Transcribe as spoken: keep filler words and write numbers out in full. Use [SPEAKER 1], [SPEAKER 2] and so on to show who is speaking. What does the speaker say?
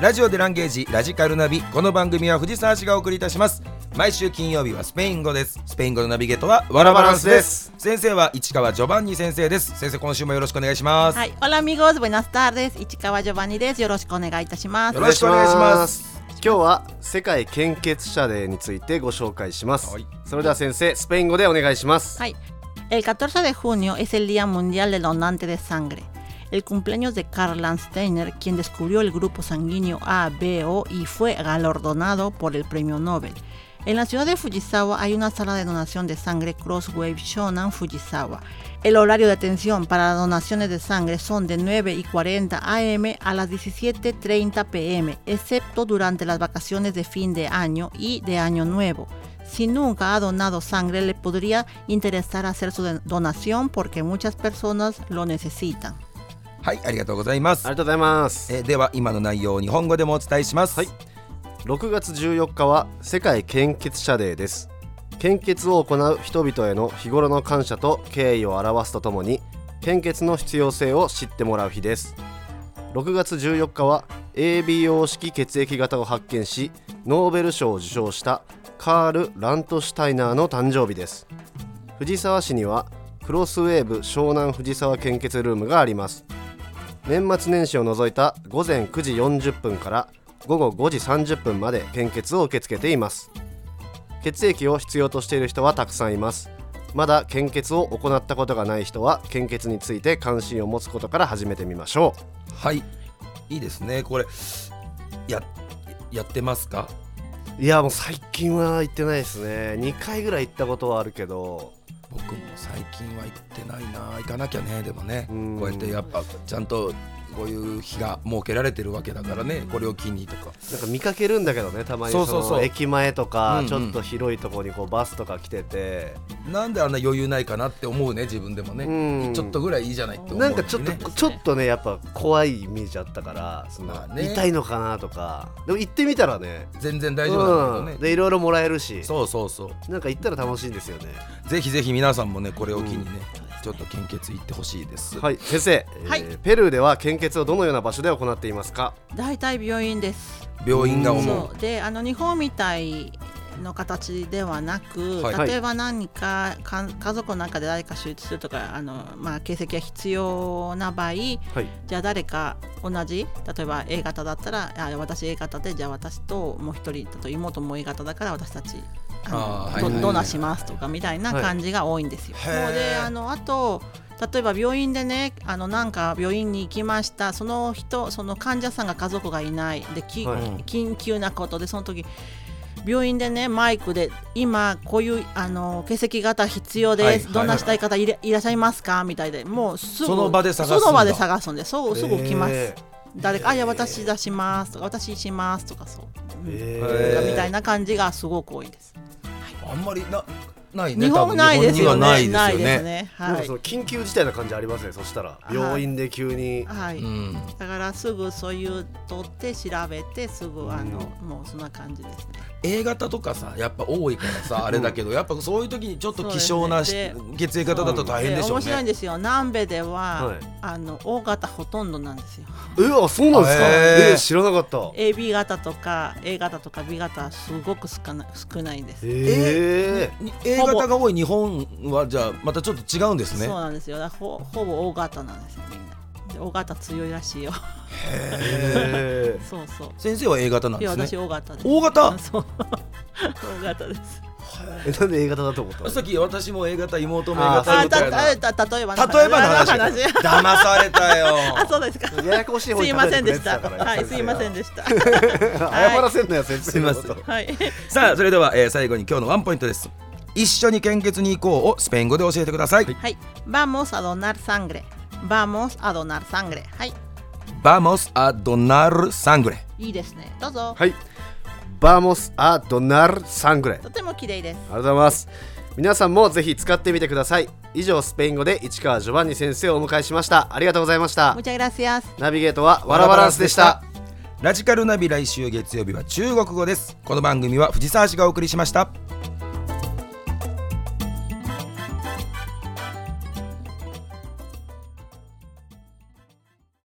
[SPEAKER 1] ラジオでランゲージラジカルナビ。この番組は藤沢市がお送りいたします。毎週金曜日はスペイン語です。スペイン語のナビゲートはワラバランスです。先生は市川ジョバンニ先生です。先生、今週もよろしくお願いします。
[SPEAKER 2] はい、Hola amigos, buenas tardes. 市川ジョバンニです。よろしくお願いいたします。
[SPEAKER 1] よろしくお願いします。
[SPEAKER 3] 今日は世界献血者デーについてご紹介します、はい、それでは先生、スペイン語でお願いします。
[SPEAKER 2] はい、El catorce de junio es el Día Mundial del Donante de Sangre. El cumpleaños de Karl Landsteiner, quien descubrió el grupo sanguíneo A, B, O y fue galardonado por el premio Nobel. En la ciudad de Fujisawa hay una sala de donación de sangre Crosswave Shonan Fujisawa. El horario de atención para donaciones de sangre son de nueve y cuarenta a eme a las diecisiete treinta pe eme, excepto durante las vacaciones de fin de año y de año nuevo. Si nunca ha donado sangre, le podría interesar hacer su donación porque muchas personas lo necesitan.
[SPEAKER 1] はい、ありがとうございます。
[SPEAKER 3] ありがとうございます。
[SPEAKER 1] えー、では今の内容を日本語でもお伝えします。
[SPEAKER 3] はい、ろくがつじゅうよっかは世界献血者デーです。献血を行う人々への日頃の感謝と敬意を表すとともに、献血の必要性を知ってもらう日です。ろくがつじゅうよっかは エービーオー 式血液型を発見し、ノーベル賞を受賞したカール・ラントシュタイナーの誕生日です。藤沢市にはクロスウェーブ湘南藤沢献血ルームがあります。年末年始を除いた午前くじよんじゅっぷんから午後ごじさんじゅっぷんまで献血を受け付けています。血液を必要としている人はたくさんいます。まだ献血を行ったことがない人は献血について関心を持つことから始めてみましょう。
[SPEAKER 1] はい、いいですね。これ や, やってますか？
[SPEAKER 3] いや、もう最近は行ってないですね。にかいぐらい行ったことはあるけど、
[SPEAKER 1] 僕も最近は行ってないな。行かなきゃね。でもね、こうやってやっぱちゃんとこういう日が設けられてるわけだからね、これを機にとか
[SPEAKER 3] なんか見かけるんだけどね、たまに。
[SPEAKER 1] そうそうそう、
[SPEAKER 3] 駅前とか、
[SPEAKER 1] うんうん、
[SPEAKER 3] ちょっと広いところにこうバスとか来てて、
[SPEAKER 1] なんであんな余裕ないかなって思うね、自分でもね、うん、ちょっとぐらいいいじゃないって思う、ね、
[SPEAKER 3] なんかちょっとちょっとね、やっぱ怖いイメージあったから、その、まあね、痛いのかなとか。でも行ってみたらね、
[SPEAKER 1] 全然大丈夫なんだけどね、
[SPEAKER 3] うん、でいろいろもらえるし、
[SPEAKER 1] そうそうそう、
[SPEAKER 3] なんか行ったら楽しいんですよね。
[SPEAKER 1] ぜひぜひ皆さんもね、これを機にね、うん、ちょっと献血行ってほしいです。
[SPEAKER 3] はい、先生、
[SPEAKER 2] はい、
[SPEAKER 3] えー、ペルーでは献血をどのような場所で行っていますか？
[SPEAKER 2] 大体病院です。
[SPEAKER 1] 病院が思う。
[SPEAKER 2] そうで、あの日本みたいの形ではなく、はい、例えば何か、か家族の中で誰か手術するとか、あの、まあ、形跡が必要な場合、はい、じゃあ誰か同じ、例えば エー 型だったら、あ、私 エー 型で、じゃあ私ともう一人だと妹も エー 型だから私たちあのあ、はいはいはい、ドナーしますとかみたいな感じが多いんですよ。はい、で、あのあと例えば病院でね、あのなんか病院に行きました、その人、その患者さんが家族がいないで、き、はい、緊急なことで、その時病院でね、マイクで今こういうあの血液型必要です、はいはいはい、どんなしたい方 い, いらっしゃいますかみたいで、もうすぐ
[SPEAKER 1] その場で探すんだ。
[SPEAKER 2] その場で探すんで、そうすぐ来ます。誰か、あ、いや私出しますとか、私しますとか、そう、うん、みたいな感じがすごく多いです。はい、
[SPEAKER 1] あんまりなないね、
[SPEAKER 2] 日本ないですよね。
[SPEAKER 1] ないですよね。
[SPEAKER 3] はい、なんかその緊急事態な感じありますね。そしたら病院で急に、
[SPEAKER 2] はい、うん、だからすぐそういう取って調べてすぐ、あの、うん、もうそんな感じですね。
[SPEAKER 1] A 型とかさ、やっぱ多いからさあれだけど、やっぱそういう時にちょっと希少な、ね、血液型だと大変でしょうね。面
[SPEAKER 2] 白いんですよ。南米では、はい、あの O 型ほとんどなんですよ。
[SPEAKER 3] え、あ、そうなんですか。えー、知らなかった。
[SPEAKER 2] エービー 型とか A 型とか B 型はすごく少な、少ないんです。
[SPEAKER 3] えー、
[SPEAKER 1] A 型が多い日本はじゃあまたちょっと違うんですね。
[SPEAKER 2] そうなんですよ。ほ, ほぼ O 型なんですよ、みんな。で O 型強いらしいよ。
[SPEAKER 1] へー
[SPEAKER 2] そうそう。
[SPEAKER 1] 先生は A 型なんですね。
[SPEAKER 2] いや、私 O 型です。
[SPEAKER 1] O 型？
[SPEAKER 2] そう。O 型です。
[SPEAKER 3] え、なんで A 型だと思ったの？
[SPEAKER 1] さっき私も A 型、妹も A 型みたいな。
[SPEAKER 2] あ、た、た、例えば
[SPEAKER 1] 例えばの話。騙されたよ。
[SPEAKER 2] あ、そうですか。
[SPEAKER 3] ややこしい方に
[SPEAKER 2] すいませんでした。はい、すいませんでした。謝
[SPEAKER 3] らせんのよ、先生。
[SPEAKER 1] すいません。
[SPEAKER 2] はい。
[SPEAKER 1] さあ、それでは、えー、最後に今日のワンポイントです。一緒に献血に行こうをスペイン語で教えてください。
[SPEAKER 2] はい。Vamos a donar sangre. Vamos a donar sangre. はい。
[SPEAKER 1] Vamos a donar sangre。
[SPEAKER 2] いいですね。どうぞ。
[SPEAKER 3] はい。Vamos a donar sangre。
[SPEAKER 2] とても綺麗です。
[SPEAKER 3] ありがとうございます。皆さんもぜひ使ってみてください。以上、スペイン語で市川ジョバンニ先生をお迎えしました。ありがとうございました。
[SPEAKER 2] Muchas gracias。
[SPEAKER 3] ナビゲートはワラバランスでした。
[SPEAKER 1] ラジカルナビ、来週月曜日は中国語です。この番組は藤沢市がお送りしました。